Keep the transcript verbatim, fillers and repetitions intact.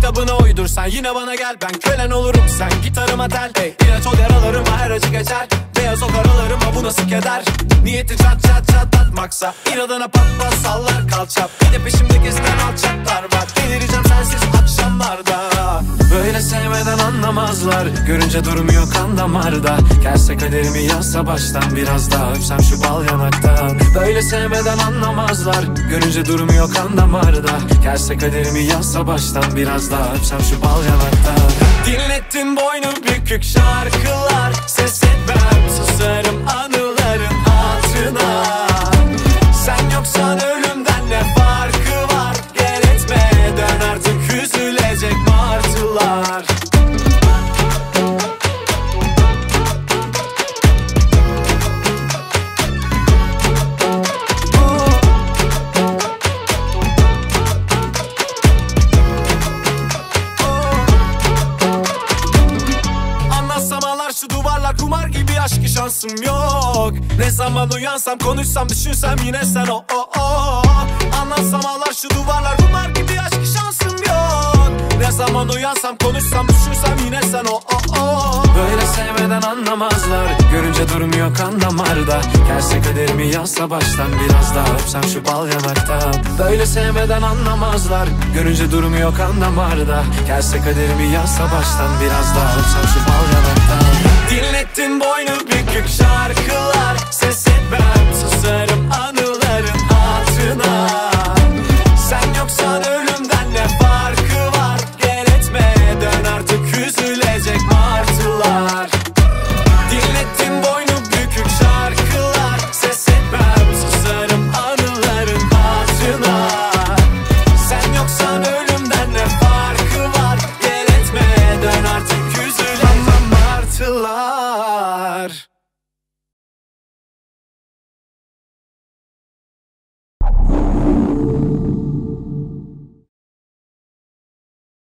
kitabına uydur sen, yine bana gel. Ben kölen olurum, sen gitarıma tel. Hey, ilaç ol yaralarıma, her acı geçer. Beyaz o karalarıma, bu nasıl keder. Niyeti çat çat çatlatmaksa, inadına pat pat sallar kalça. Bir de peşimde gezen alçaklar var. Delireceğim sensiz akşamlarda. Böyle sevmeden anlamazlar, görünce durmuyor kan damarda. Gelse kaderimi yazsa baştan, biraz daha öpsem şu bal yanaktan. Böyle sevmeden anlamazlar, görünce durmuyor kan damarda. Gelse kaderimi yazsa baştan, biraz daha öpsem şu bal yanaktan. Dinlettin boynu bükük şarkılar, ses etmem, susarım anıların altına. Sen yoksan ölümden ne farkı var? Gel etme, dön artık, üzülecek martılar. Anlatsam ağlar şu duvarlar, kumar gibi aşkı şansım yok. Ne zaman uyansam, konuşsam, düşünsem yine sen o o o. Anlatsam ağlar şu duvarlar, kumar gibi aşkı şansım yok. Ne zaman uyansam, konuşsam, düşünsem yine sen o o o. Böyle sevmeden anlamazlar, görünce durmuyor kan damarda. Gelse kaderimi yazsa baştan, biraz daha öpsem şu bal yanaktan. Böyle sevmeden anlamazlar, görünce durmuyor kan damarda. Gelse kaderimi yazsa baştan, biraz daha öpsem şu bal yanaktan. Dinlettin boynu bükük şarkılar, ses etmem, susarım